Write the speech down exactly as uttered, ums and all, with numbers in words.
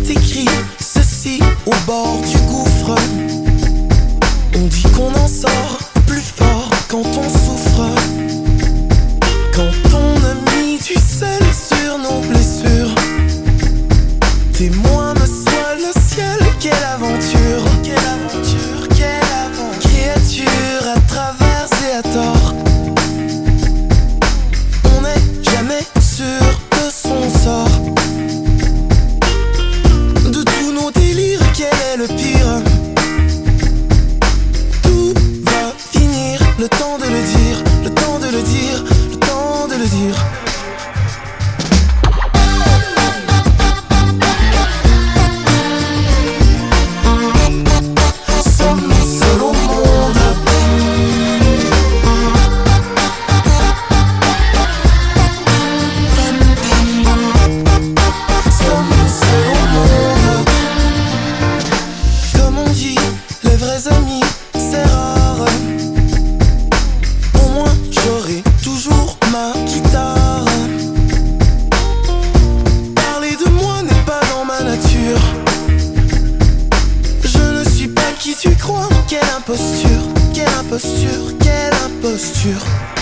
est écrit ceci au bord du gouffre. On dit qu'on en sort plus fort quand on souffre. Quand on a mis du sel sur nos blessures. Témoin me soit le ciel, quelle aventure. Quelle aventure, quelle aventure. Créature à travers et à tort. On n'est jamais sûr de son sort. De tous nos délires, quel est le pire? Tout va finir, le temps de le dire, le temps de le dire, le temps de le dire. Sommes-nous seuls au monde? Sommes-nous seuls au monde? Comme on dit, les vrais amis, c'est rare. Au moins j'aurai toujours ma guitare. Parler de moi n'est pas dans ma nature. Je ne suis pas qui tu crois. Quelle imposture, quelle imposture, quelle imposture.